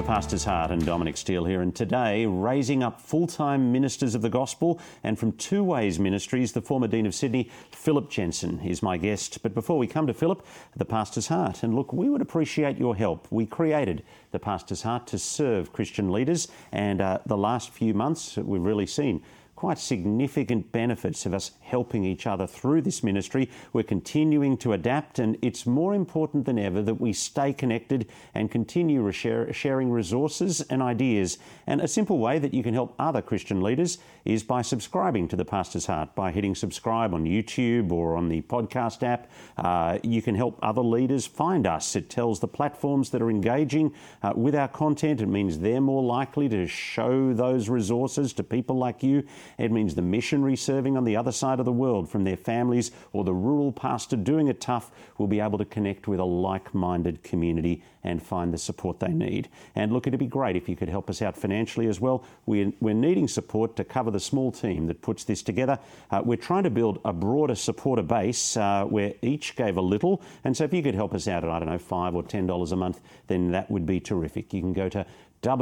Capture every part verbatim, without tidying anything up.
The Pastor's Heart and Dominic Steele here, and today raising up full-time ministers of the gospel, and from Two Ways Ministries, the former Dean of Sydney, Philip Jensen, is my guest. But before we come to Philip, The Pastor's Heart, and look, we would appreciate your help. We created The Pastor's Heart to serve Christian leaders, and uh, the last few months we've really seen quite significant benefits of us helping each other through this ministry. We're continuing to adapt, and it's more important than ever that we stay connected and continue share, sharing resources and ideas. And a simple way that you can help other Christian leaders is by subscribing to The Pastor's Heart, by hitting subscribe on YouTube or on the podcast app. Uh, you can help other leaders find us. It tells the platforms that are engaging uh, with our content. It means they're more likely to show those resources to people like you. It means the missionary serving on the other side of the world from their families, or the rural pastor doing it tough, will be able to connect with a like-minded community and find the support they need. And look, it'd be great if you could help us out financially as well. We're, we're needing support to cover the small team that puts this together. Uh, we're trying to build a broader supporter base uh, where each gave a little. And so if you could help us out at, I don't know, five or ten dollars a month, then that would be terrific. You can go to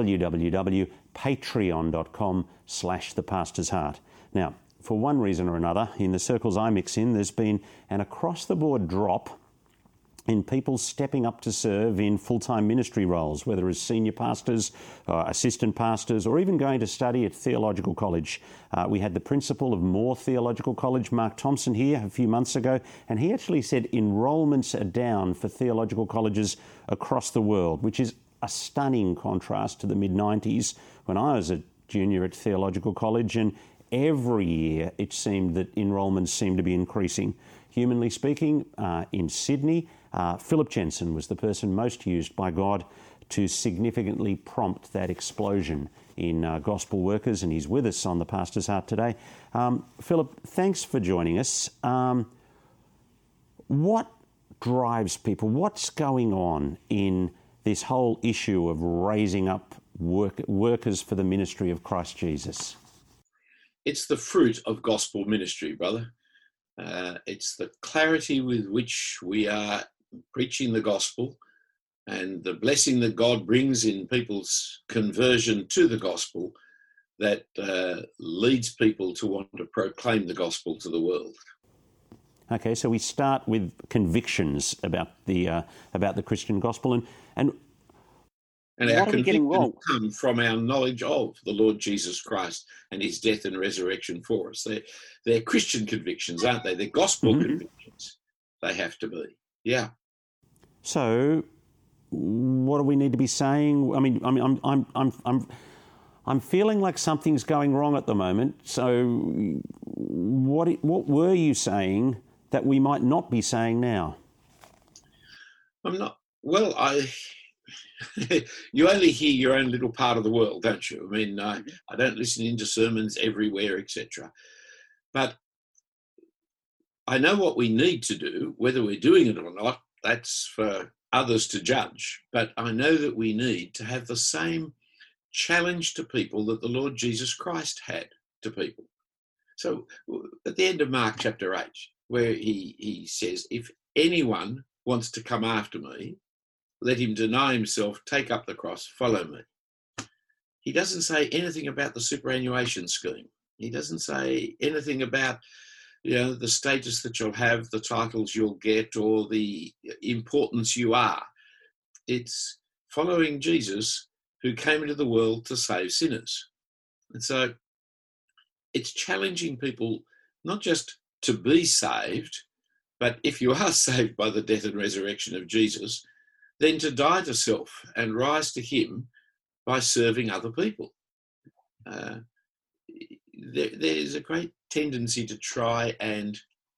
www.patreon.com slash the pastor's heart. Now, for one reason or another, in the circles I mix in, there's been an across-the-board drop in people stepping up to serve in full-time ministry roles, whether as senior pastors, uh, assistant pastors, or even going to study at theological college. Uh, we had the principal of Moore Theological College, Mark Thompson, here a few months ago, and he actually said enrolments are down for theological colleges across the world, which is a stunning contrast to the mid nineties when I was a junior at theological college, and every year it seemed that enrolments seemed to be increasing. Humanly speaking, uh, in Sydney, uh, Philip Jensen was the person most used by God to significantly prompt that explosion in uh, gospel workers, and he's with us on The Pastor's Heart today. Um, Philip, thanks for joining us. Um, what drives people? What's going on in this whole issue of raising up work, workers for the ministry of Christ Jesus? It's the fruit of gospel ministry, brother. Uh, it's the clarity with which we are preaching the gospel and the blessing that God brings in people's conversion to the gospel that uh, leads people to want to proclaim the gospel to the world. Okay, so we start with convictions about the uh, about the Christian gospel, and and and our convictions come from our knowledge of the Lord Jesus Christ and His death and resurrection for us. They're, they're Christian convictions, aren't they? They're gospel mm-hmm. convictions. They have to be. Yeah. So, what do we need to be saying? I mean, I mean, I'm I'm I'm I'm I'm feeling like something's going wrong at the moment. So, what what were you saying that we might not be saying now? I'm not, well, I, you only hear your own little part of the world, don't you? I mean, uh, I don't listen into sermons everywhere, et cetera. But I know what we need to do, whether we're doing it or not, that's for others to judge. But I know that we need to have the same challenge to people that the Lord Jesus Christ had to people. So at the end of Mark chapter eight, where he, he says, if anyone wants to come after me, let him deny himself, take up the cross, follow me. He doesn't say anything about the superannuation scheme. He doesn't say anything about, you know, the status that you'll have, the titles you'll get, or the importance you are. It's following Jesus, who came into the world to save sinners. And so it's challenging people not just to be saved, but if you are saved by the death and resurrection of Jesus, then to die to self and rise to Him by serving other people. Uh, there, there's a great tendency to try and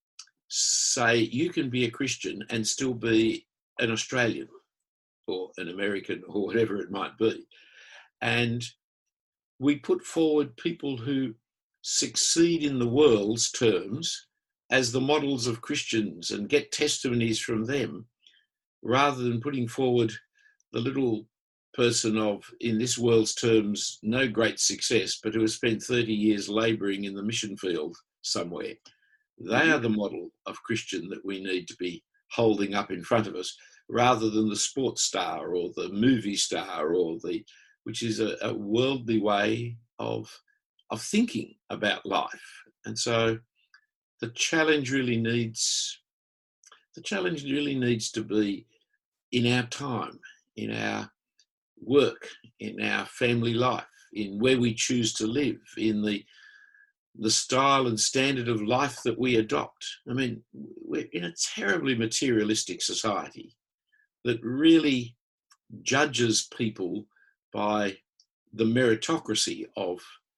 say you can be a Christian and still be an Australian or an American or whatever it might be. And we put forward people who succeed in the world's terms as the models of Christians and get testimonies from them, rather than putting forward the little person of, in this world's terms, no great success, but who has spent thirty years labouring in the mission field somewhere. They are the model of Christian that we need to be holding up in front of us. rather than the sports star or the movie star, or the, which is a, a worldly way of, of thinking about life. And so the challenge really needs, the challenge really needs to be in our time, in our work, in our family life, in where we choose to live, in the the style and standard of life that we adopt. I mean, we're in a terribly materialistic society that really judges people by the meritocracy of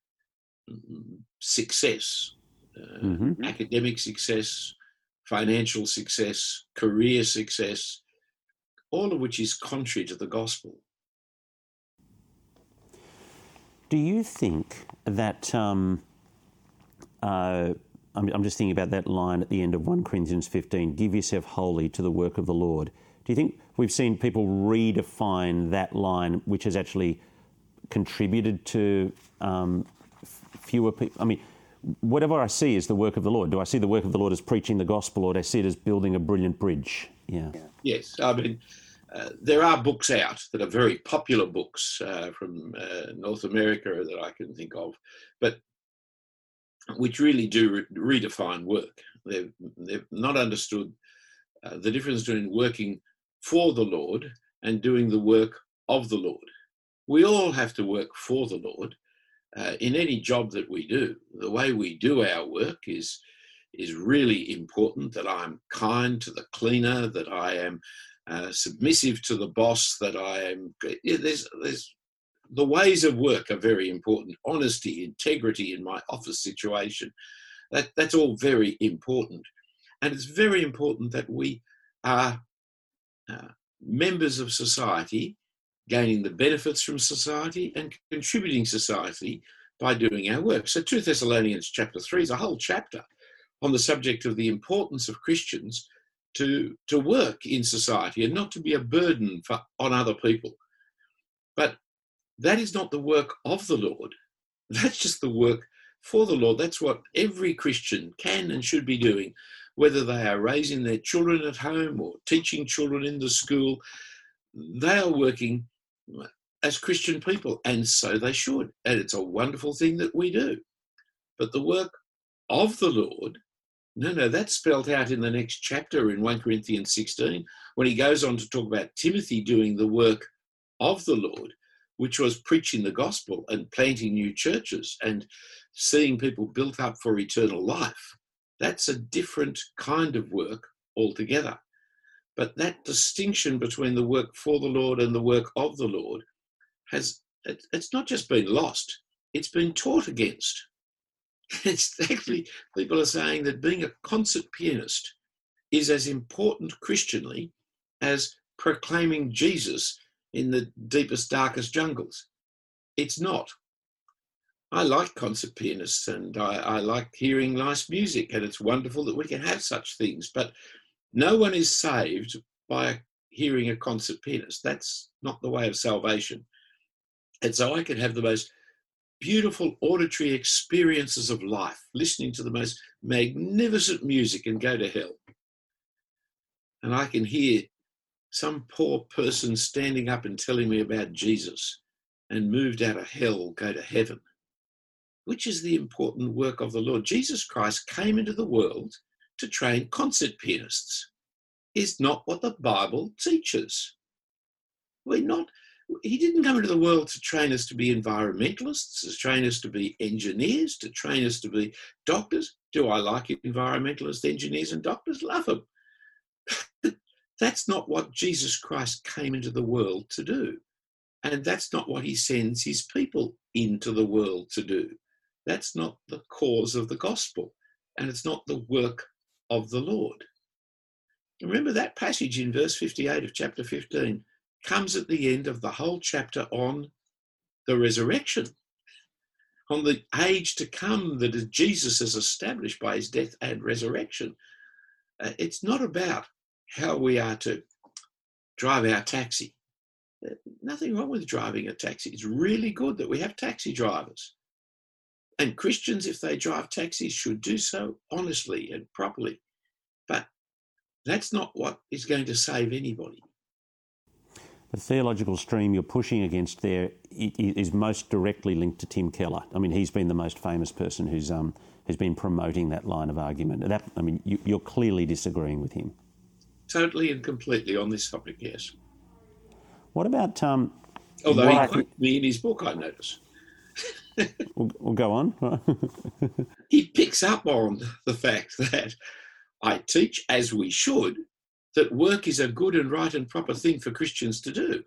success, uh, mm-hmm. academic success, financial success, career success, all of which is contrary to the gospel. Do you think that, um, uh, I'm, I'm just thinking about that line at the end of First Corinthians fifteen, give yourself wholly to the work of the Lord. Do you think we've seen people redefine that line, which has actually contributed to um, fewer people? I mean, whatever I see is the work of the Lord. Do I see the work of the Lord as preaching the gospel, or do I see it as building a brilliant bridge? Yeah. Yes, I mean, uh, there are books out that are very popular books uh, from uh, North America that I can think of, but which really do re- redefine work. They've, they've not understood uh, the difference between working for the Lord and doing the work of the Lord. We all have to work for the Lord. Uh, in any job that we do, the way we do our work is is really important, that I'm kind to the cleaner, that I am uh, submissive to the boss, that I am, yeah, there's, there's, the ways of work are very important. Honesty, integrity in my office situation, that, that's all very important. And it's very important that we are uh, members of society, gaining the benefits from society and contributing society by doing our work. So two Thessalonians chapter three is a whole chapter on the subject of the importance of Christians to, to work in society and not to be a burden for, on other people. But that is not the work of the Lord. That's just the work for the Lord. That's what every Christian can and should be doing, whether they are raising their children at home or teaching children in the school. They are working as Christian people, and so they should. And it's a wonderful thing that we do. But the work of the Lord, no, no, that's spelled out in the next chapter in First Corinthians sixteen, when he goes on to talk about Timothy doing the work of the Lord, which was preaching the gospel and planting new churches and seeing people built up for eternal life. That's a different kind of work altogether. But that distinction between the work for the Lord and the work of the Lord has, it's not just been lost, it's been taught against. It's actually, people are saying that being a concert pianist is as important Christianly as proclaiming Jesus in the deepest, darkest jungles. It's not. I like concert pianists and I, I like hearing nice music, and it's wonderful that we can have such things, but no one is saved by hearing a concert pianist. That's not the way of salvation. And so I can have the most beautiful auditory experiences of life, listening to the most magnificent music, and go to hell. And I can hear some poor person standing up and telling me about Jesus, and moved out of hell, go to heaven. Which is the important work of the Lord? Jesus Christ came into the world to train concert pianists. Is not what the Bible teaches. We're not, he didn't come into the world to train us to be environmentalists, to train us to be engineers, to train us to be doctors. Do I like environmentalists, engineers and doctors? Love them. That's not what Jesus Christ came into the world to do. And that's not what he sends his people into the world to do. That's not the cause of the gospel. And it's not the work of the Lord. Remember that passage in verse fifty-eight of chapter fifteen comes at the end of the whole chapter on the resurrection, on the age to come that Jesus has established by his death and resurrection. Uh, it's not about how we are to drive our taxi. Uh, nothing wrong with driving a taxi. It's really good that we have taxi drivers. And Christians, if they drive taxis, should do so honestly and properly. But that's not what is going to save anybody. The theological stream you're pushing against there is most directly linked to Tim Keller. I mean, he's been the most famous person who's um, who's been promoting that line of argument. That, I mean, you, you're clearly disagreeing with him. Totally and completely on this topic, yes. What about... Um, Although he quoted me in his book, I notice. we'll, we'll go on. He picks up on the fact that I teach, as we should, that work is a good and right and proper thing for Christians to do.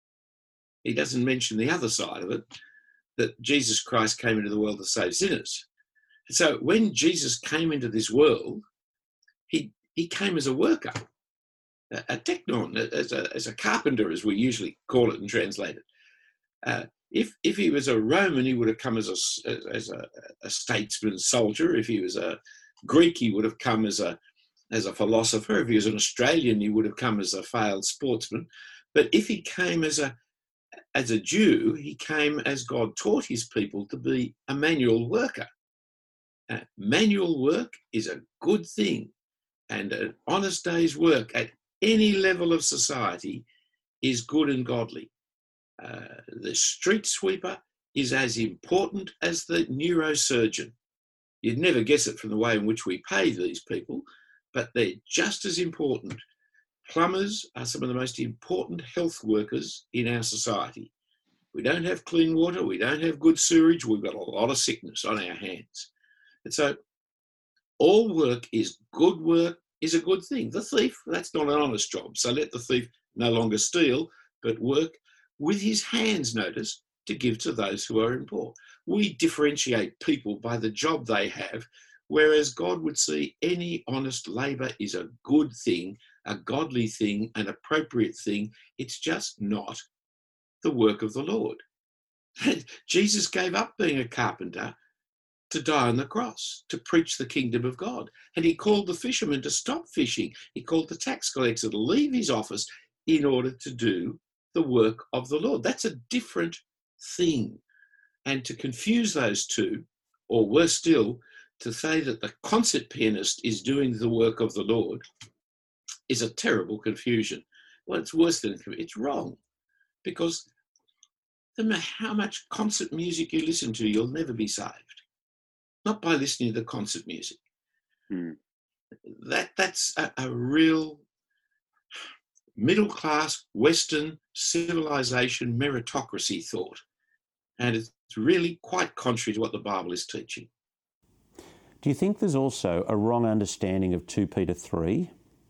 He doesn't mention the other side of it, that Jesus Christ came into the world to save sinners. So when Jesus came into this world, he he came as a worker, a, a teknon, as a, as a carpenter, as we usually call it and translate it. Uh, if if he was a Roman, he would have come as a, as a, a statesman, soldier. If he was a Greek, he would have come as a as a philosopher. If he was an Australian, he would have come as a failed sportsman. But if he came as a as a Jew, he came as God taught his people to be a manual worker. Uh, manual work is a good thing, and an honest day's work at any level of society is good and godly. Uh, the street sweeper is as important as the neurosurgeon. You'd never guess it from the way in which we pay these people, but they're just as important. Plumbers are some of the most important health workers in our society. We don't have clean water, we don't have good sewerage, we've got a lot of sickness on our hands. And so all work is good work, is a good thing. The thief, that's not an honest job. So let the thief no longer steal, but work with his hands, notice, to give to those who are in poor. We differentiate people by the job they have, whereas God would see any honest labour is a good thing, a godly thing, an appropriate thing. It's just not the work of the Lord. Jesus gave up being a carpenter to die on the cross, to preach the kingdom of God. And he called the fishermen to stop fishing. He called the tax collector to leave his office in order to do the work of the Lord. That's a different thing. And to confuse those two, or worse still, to say that the concert pianist is doing the work of the Lord, is a terrible confusion. Well, it's worse than it's wrong, because no matter how much concert music you listen to, you'll never be saved. Not by listening to the concert music. Hmm. That that's a, a real middle-class Western civilization meritocracy thought, and it's really quite contrary to what the Bible is teaching. Do you think there's also a wrong understanding of Second Peter three?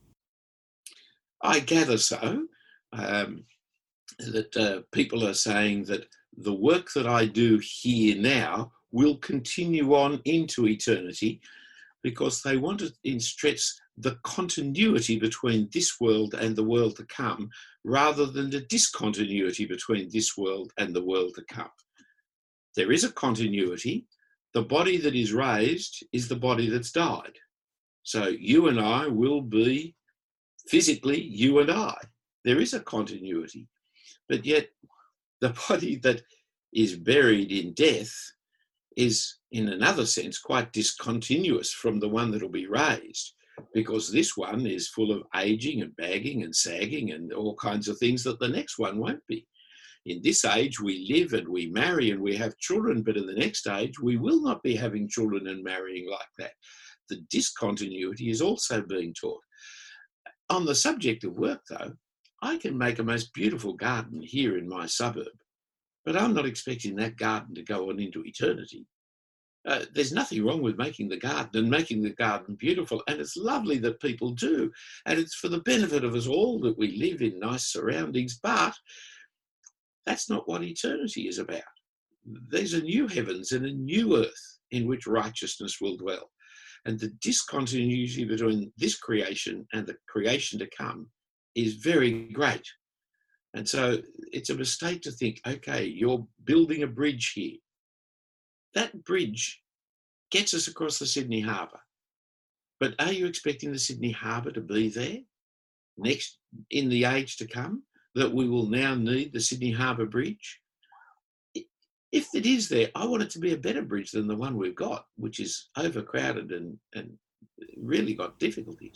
I gather so, um, that uh, people are saying that the work that I do here now will continue on into eternity, because they want to stress the continuity between this world and the world to come, rather than the discontinuity between this world and the world to come. There is a continuity. The body that is raised is the body that's died. So you and I will be physically you and I. There is a continuity. But yet the body that is buried in death is, in another sense, quite discontinuous from the one that will be raised, because this one is full of aging and bagging and sagging and all kinds of things that the next one won't be. In this age, we live and we marry and we have children, but in the next age, we will not be having children and marrying like that. The discontinuity is also being taught. On the subject of work, though, I can make a most beautiful garden here in my suburb, but I'm not expecting that garden to go on into eternity. Uh, there's nothing wrong with making the garden and making the garden beautiful, and it's lovely that people do, and it's for the benefit of us all that we live in nice surroundings, but that's not what eternity is about. There's a new heavens and a new earth in which righteousness will dwell, and the discontinuity between this creation and the creation to come is very great. And so it's a mistake to think, okay, you're building a bridge here. That bridge gets us across the Sydney Harbour. But are you expecting the Sydney Harbour to be there next in the age to come, that we will now need the Sydney Harbour Bridge? If it is there, I want it to be a better bridge than the one we've got, which is overcrowded and, and really got difficulties.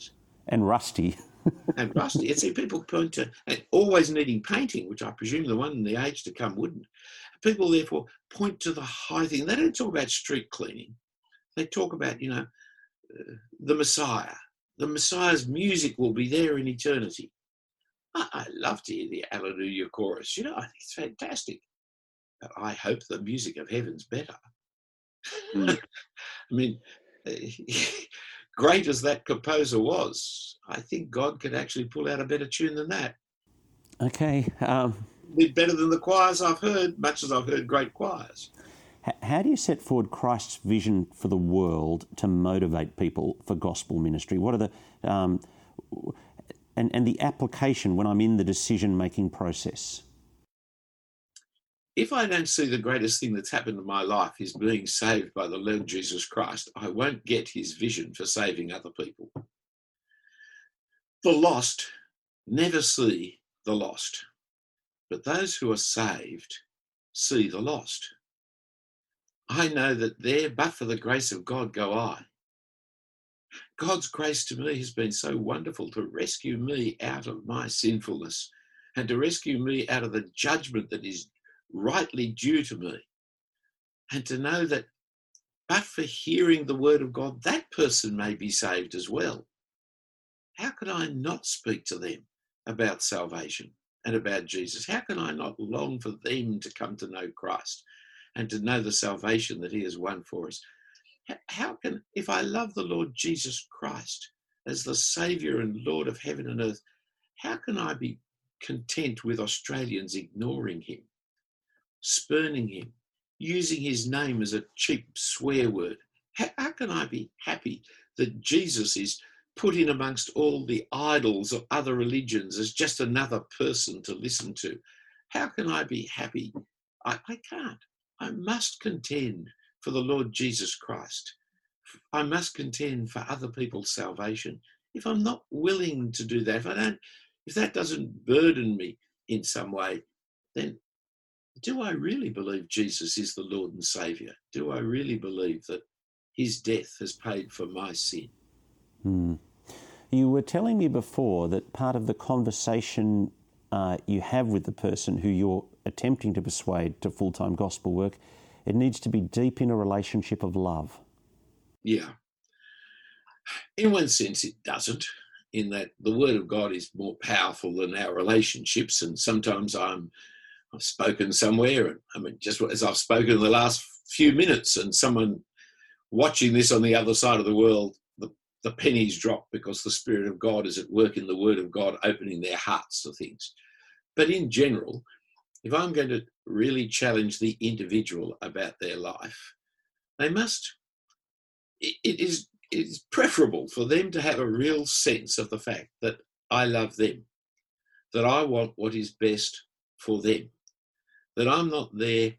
And rusty. And rusty. It's see, people point to and always needing painting, which I presume the one in the age to come wouldn't. People therefore point to the high thing. They don't talk about street cleaning. They talk about, you know, uh, the Messiah. The Messiah's music will be there in eternity. I, I love to hear the Alleluia chorus. You know, I think it's fantastic. But I hope the music of heaven's better. Mm. I mean, great as that composer was, I think God could actually pull out a better tune than that. Okay. Um, Bit better than the choirs I've heard, much as I've heard great choirs. How do you set forward Christ's vision for the world to motivate people for gospel ministry? What are the um, and and the application when I'm in the decision-making process? If I don't see the greatest thing that's happened in my life is being saved by the Lord Jesus Christ, I won't get his vision for saving other people. The lost never see the lost, but those who are saved see the lost. I know that there, but for the grace of God, go I. God's grace to me has been so wonderful to rescue me out of my sinfulness and to rescue me out of the judgment that is rightly due to me. And to know that, but for hearing the word of God, that person may be saved as well. How could I not speak to them about salvation and about Jesus? How can I not long for them to come to know Christ and to know the salvation that he has won for us? How can, if I love the Lord Jesus Christ as the Saviour and Lord of heaven and earth, how can I be content with Australians ignoring him, spurning him, using his name as a cheap swear word? How, how can I be happy that Jesus is put in amongst all the idols of other religions as just another person to listen to? How can I be happy? I, I can't. I must contend for the Lord Jesus Christ. I must contend for other people's salvation. If I'm not willing to do that, if I don't, if that doesn't burden me in some way, then do I really believe Jesus is the Lord and Saviour? Do I really believe that his death has paid for my sin? Hmm. You were telling me before that part of the conversation uh, you have with the person who you're attempting to persuade to full-time gospel work, it needs to be deep in a relationship of love. Yeah. In one sense, it doesn't, in that the Word of God is more powerful than our relationships. And sometimes I'm, I've spoken somewhere, and I mean, just as I've spoken in the last few minutes, and someone watching this on the other side of the world, the, the pennies drop because the Spirit of God is at work in the Word of God, opening their hearts to things. But in general, if I'm going to really challenge the individual about their life, they must, it, it is it is preferable for them to have a real sense of the fact that I love them, that I want what is best for them, that I'm not there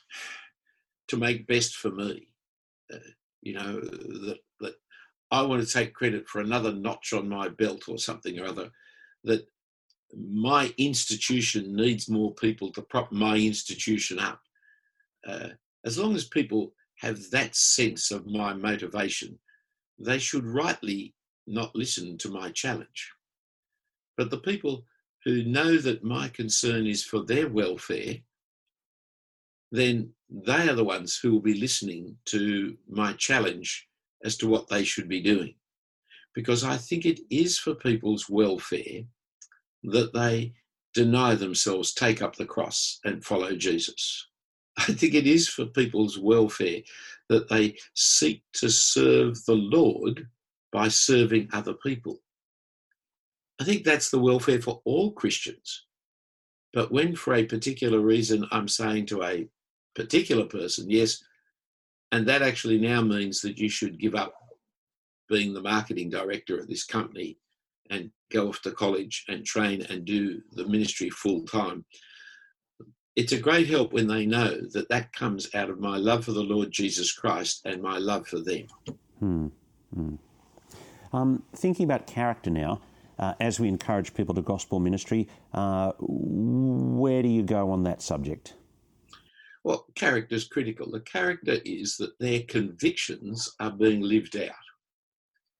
to make best for me, uh, you know, that, that I want to take credit for another notch on my belt or something or other, that my institution needs more people to prop my institution up. Uh, as long as people have that sense of my motivation, they should rightly not listen to my challenge. But the people who know that my concern is for their welfare, then they are the ones who will be listening to my challenge as to what they should be doing. Because I think it is for people's welfare that they deny themselves, take up the cross and follow Jesus. I think it is for people's welfare that they seek to serve the Lord by serving other people. I think that's the welfare for all Christians. But when for a particular reason I'm saying to a particular person, yes, and that actually now means that you should give up being the marketing director of this company and go off to college and train and do the ministry full time. It's a great help when they know that that comes out of my love for the Lord Jesus Christ and my love for them. Hmm. Hmm. Um, thinking about character now, uh, as we encourage people to gospel ministry, uh, where do you go on that subject? Well, character is critical. The character is that their convictions are being lived out.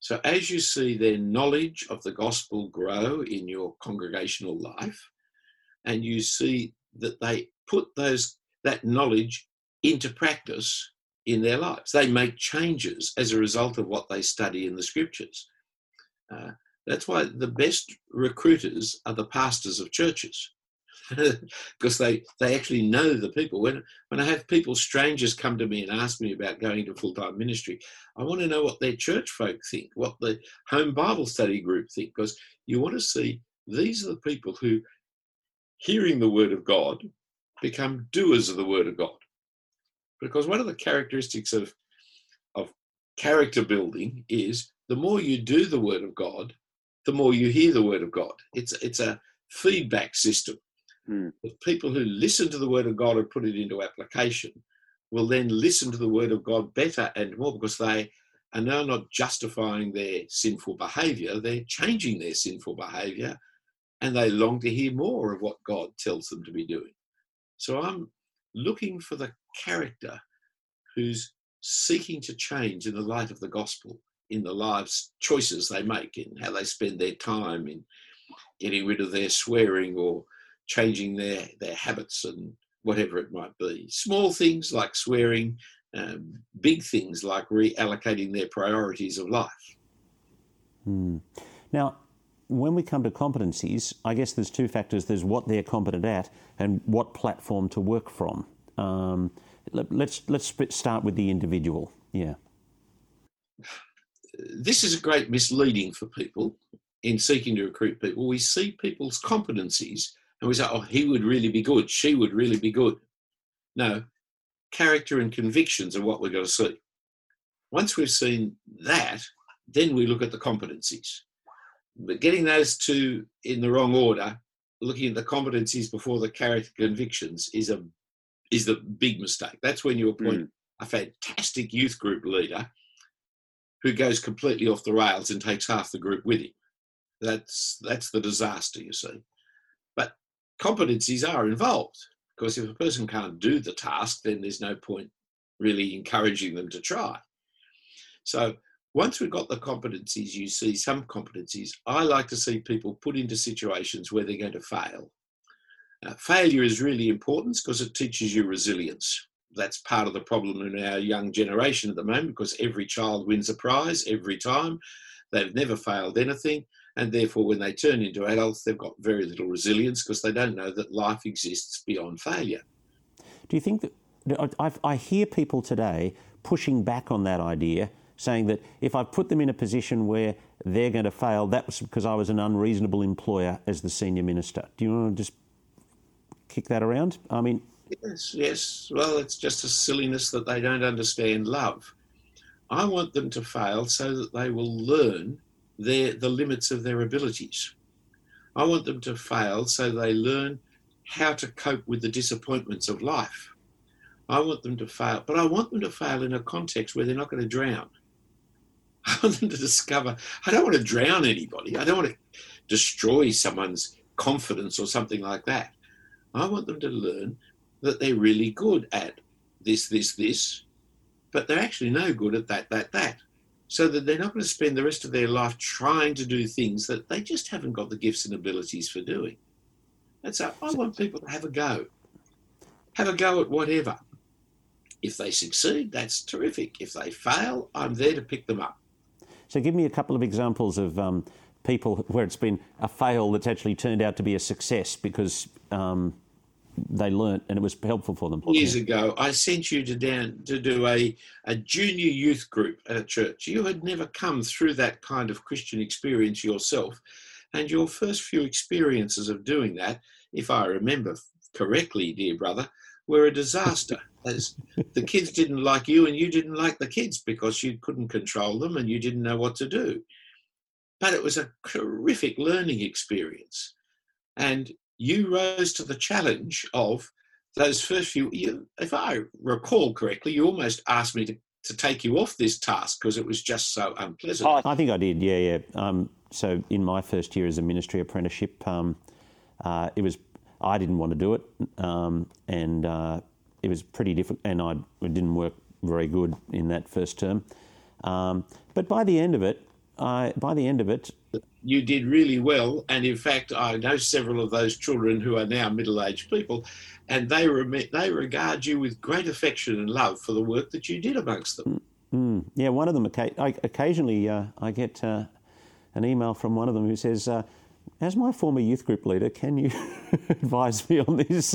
So as you see their knowledge of the gospel grow in your congregational life, and you see that they put those that knowledge into practice in their lives, they make changes as a result of what they study in the scriptures. Uh, that's why the best recruiters are the pastors of churches, because they, they actually know the people. When, when I have people, strangers, come to me and ask me about going to full-time ministry, I want to know what their church folk think, what the home Bible study group think, because you want to see these are the people who, hearing the word of God, become doers of the word of God. Because one of the characteristics of, of character building is the more you do the word of God, the more you hear the word of God. It's, it's a feedback system. Hmm. The people who listen to the word of God and put it into application will then listen to the word of God better and more, because they are now not justifying their sinful behaviour, they're changing their sinful behaviour, and they long to hear more of what God tells them to be doing. So I'm looking for the character who's seeking to change in the light of the gospel, in the lives choices they make, in how they spend their time, in getting rid of their swearing or changing their, their habits and whatever it might be. Small things like swearing, um, big things like reallocating their priorities of life. Hmm. Now, when we come to competencies, I guess there's two factors. There's what they're competent at and what platform to work from. Um, let, let's let's start with the individual. Yeah. This is a great misleading for people in seeking to recruit people. We see people's competencies and we say, oh, he would really be good, she would really be good. No, character and convictions are what we've got to see. Once we've seen that, then we look at the competencies. But getting those two in the wrong order, looking at the competencies before the character convictions, is a is the big mistake. That's when you appoint mm. a fantastic youth group leader who goes completely off the rails and takes half the group with him. That's that's the disaster, you see. But competencies are involved, because if a person can't do the task, then there's no point really encouraging them to try. So once we've got the competencies, you see some competencies. I like to see people put into situations where they're going to fail. Uh, failure is really important because it teaches you resilience. That's part of the problem in our young generation at the moment, because every child wins a prize every time. They've never failed anything. And therefore, when they turn into adults, they've got very little resilience because they don't know that life exists beyond failure. Do you think that, I, I hear people today pushing back on that idea, saying that if I put them in a position where they're going to fail, that was because I was an unreasonable employer as the senior minister. Do you want to just kick that around? I mean... Yes, yes. Well, it's just a silliness that they don't understand love. I want them to fail so that they will learn their, the limits of their abilities. I want them to fail so they learn how to cope with the disappointments of life. I want them to fail, but I want them to fail in a context where they're not going to drown. I want them to discover, I don't want to drown anybody. I don't want to destroy someone's confidence or something like that. I want them to learn that they're really good at this, this, this, but they're actually no good at that, that, that. So that they're not going to spend the rest of their life trying to do things that they just haven't got the gifts and abilities for doing. And so I want people to have a go. Have a go at whatever. If they succeed, that's terrific. If they fail, I'm there to pick them up. So give me a couple of examples of um, people where it's been a fail that's actually turned out to be a success because um, they learnt and it was helpful for them. Years ago, I sent you to down to do a, a junior youth group at a church. You had never come through that kind of Christian experience yourself. And your first few experiences of doing that, if I remember correctly, dear brother, were a disaster. As the kids didn't like you and you didn't like the kids because you couldn't control them and you didn't know what to do. But it was a terrific learning experience. And you rose to the challenge of those first few, you, if I recall correctly, you almost asked me to, to take you off this task because it was just so unpleasant. Oh, I think I did, yeah, yeah. Um, so in my first year as a ministry apprenticeship, um, uh, it was, I didn't want to do it. Um, and uh, it was pretty difficult, and I, it didn't work very good in that first term. Um, but by the end of it, I, by the end of it, you did really well. And in fact, I know several of those children who are now middle-aged people, and they re- they regard you with great affection and love for the work that you did amongst them. Mm, yeah, one of them, I, occasionally uh, I get uh, an email from one of them who says, uh, as my former youth group leader, can you advise me on this?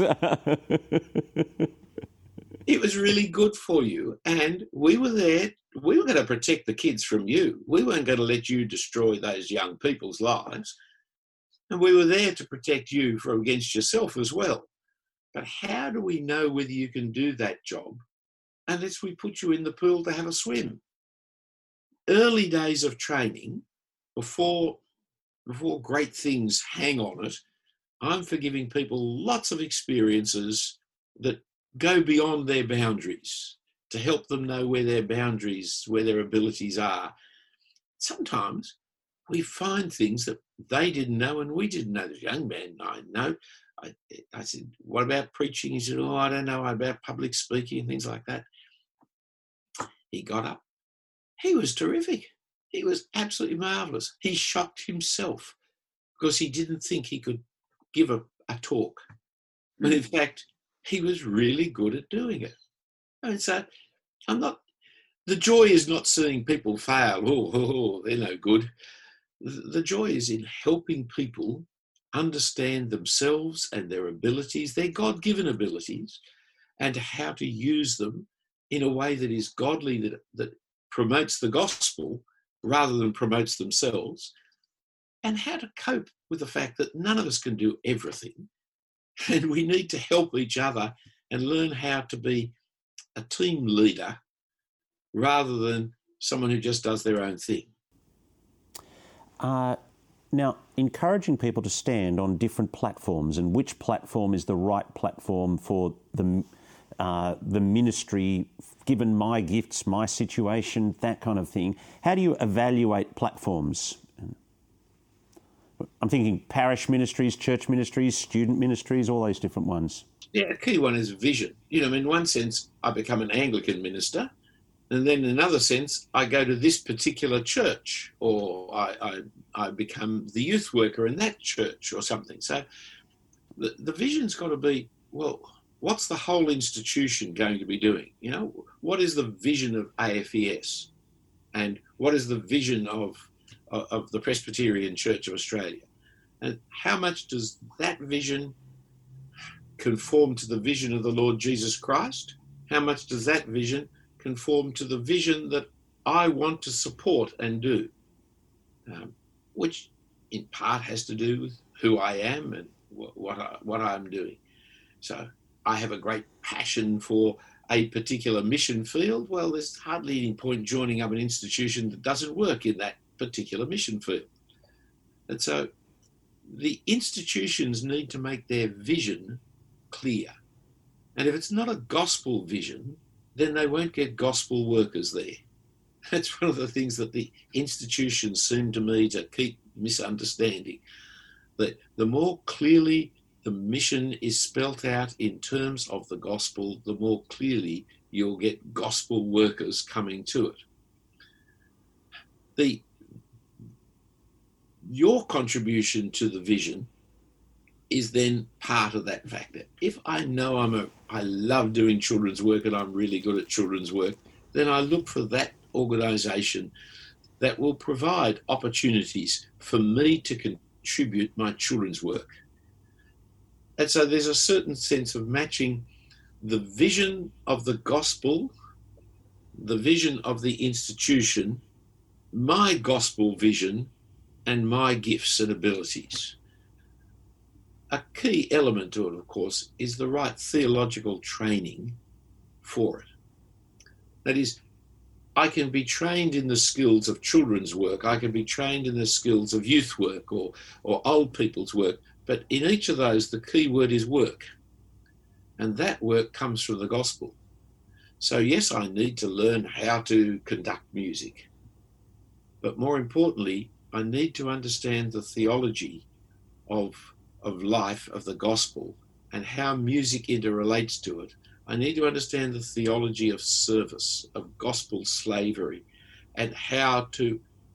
It was really good for you. And we were there. We were going to protect the kids from you. We weren't going to let you destroy those young people's lives. And we were there to protect you from against yourself as well. But how do we know whether you can do that job unless we put you in the pool to have a swim? Early days of training, before, before great things hang on it, I'm for giving people lots of experiences that go beyond their boundaries to help them know where their boundaries, where their abilities are. Sometimes we find things that they didn't know and we didn't know. The young man I know, I, I said, what about preaching? He said, oh, I don't know about public speaking and things like that. He got up. He was terrific. He was absolutely marvellous. He shocked himself because he didn't think he could give a, a talk. But in fact, he was really good at doing it. And so I'm not, the joy is not seeing people fail. Oh, oh, oh, they're no good. The joy is in helping people understand themselves and their abilities, their God-given abilities, and how to use them in a way that is godly, that, that promotes the gospel rather than promotes themselves, and how to cope with the fact that none of us can do everything. And we need to help each other and learn how to be a team leader rather than someone who just does their own thing. Uh, now, encouraging people to stand on different platforms and which platform is the right platform for the, uh, the ministry, given my gifts, my situation, that kind of thing. How do you evaluate platforms? I'm thinking parish ministries, church ministries, student ministries, all those different ones. Yeah, a key one is vision. You know, in one sense, I become an Anglican minister, and then in another sense, I go to this particular church, or I, I, I become the youth worker in that church or something. So the, the vision's got to be, well, what's the whole institution going to be doing? You know, what is the vision of A F E S? And what is the vision of of the Presbyterian Church of Australia? And how much does that vision conform to the vision of the Lord Jesus Christ? How much does that vision conform to the vision that I want to support and do? Um, which in part has to do with who I am and what, I, what I'm doing. So I have a great passion for a particular mission field. Well, there's hardly any point joining up an institution that doesn't work in that particular mission field. And so the institutions need to make their vision clear. And if it's not a gospel vision, then they won't get gospel workers there. That's one of the things that the institutions seem to me to keep misunderstanding, that the more clearly the mission is spelt out in terms of the gospel, the more clearly you'll get gospel workers coming to it. The Your contribution to the vision is then part of that factor. If I know I'm a, I love doing children's work and I'm really good at children's work, then I look for that organisation that will provide opportunities for me to contribute my children's work. And so there's a certain sense of matching the vision of the gospel, the vision of the institution, my gospel vision, and my gifts and abilities. A key element to it, of course, is the right theological training for it. That is, I can be trained in the skills of children's work, I can be trained in the skills of youth work or, or old people's work, but in each of those, the key word is work. And that work comes from the gospel. So yes, I need to learn how to conduct music, but more importantly, I need to understand the theology of, of life, of the gospel, and how music interrelates to it. I need to understand the theology of service, of gospel slavery, and how to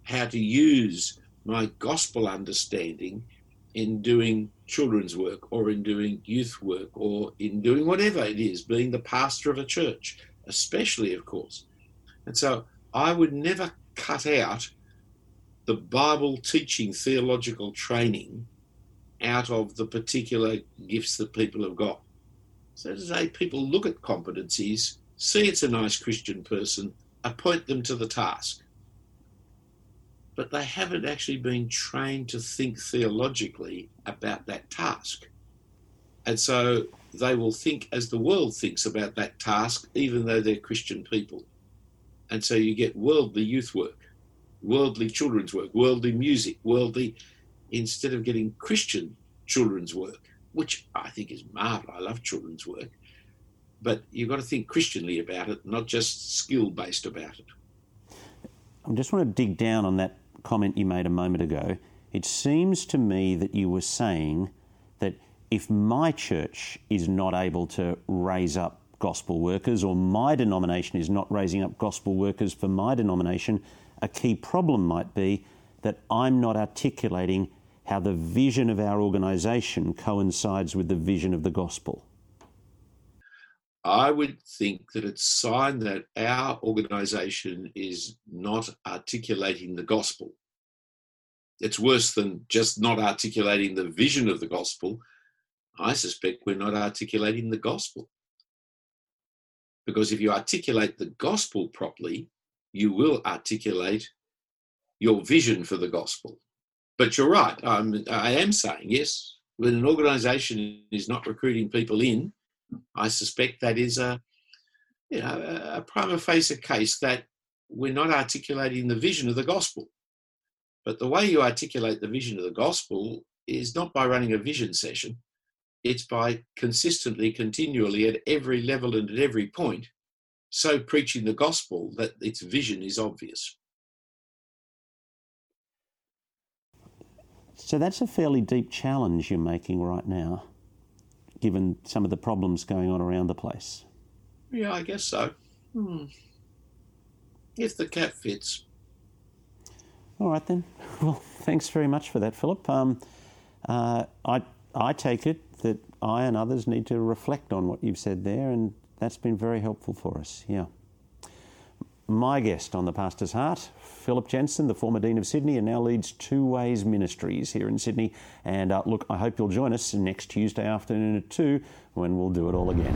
how to use my gospel understanding in doing children's work or in doing youth work or in doing whatever it is, being the pastor of a church, especially, of course. And so I would never cut out the Bible teaching theological training out of the particular gifts that people have got. So to say, people look at competencies, see it's a nice Christian person, appoint them to the task. But they haven't actually been trained to think theologically about that task. And so they will think as the world thinks about that task, even though they're Christian people. And so you get worldly youth work, worldly children's work, worldly music, worldly, instead of getting Christian children's work, which I think is marvelous. I love children's work. But you've got to think Christianly about it, not just skill-based about it. I just want to dig down on that comment you made a moment ago. It seems to me that you were saying that if my church is not able to raise up gospel workers, or my denomination is not raising up gospel workers for my denomination, a key problem might be that I'm not articulating how the vision of our organisation coincides with the vision of the gospel. I would think that it's a sign that our organisation is not articulating the gospel. It's worse than just not articulating the vision of the gospel. I suspect we're not articulating the gospel. Because if you articulate the gospel properly, you will articulate your vision for the gospel. But you're right, I'm, I am saying, yes, when an organisation is not recruiting people in, I suspect that is a, you know, a prima facie case that we're not articulating the vision of the gospel. But the way you articulate the vision of the gospel is not by running a vision session. It's by consistently, continually, at every level and at every point, so preaching the gospel that its vision is obvious. So that's a fairly deep challenge you're making right now, given some of the problems going on around the place. Yeah, I guess so. Hmm. If the cap fits. All right then. Well, thanks very much for that, Philip. Um, uh, I I take it that I and others need to reflect on what you've said there, and that's been very helpful for us. Yeah. My guest on The Pastor's Heart, Philip Jensen, the former Dean of Sydney and now leads Two Ways Ministries here in Sydney. And uh, look, I hope you'll join us next Tuesday afternoon at two when we'll do it all again.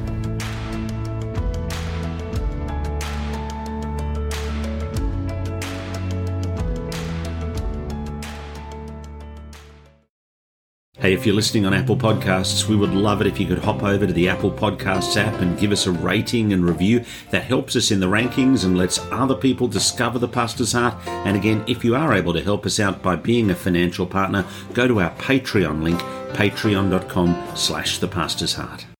Hey, if you're listening on Apple Podcasts, we would love it if you could hop over to the Apple Podcasts app and give us a rating and review. That helps us in the rankings and lets other people discover The Pastor's Heart. And again, if you are able to help us out by being a financial partner, go to our Patreon link, patreon.com slash The Pastor's Heart.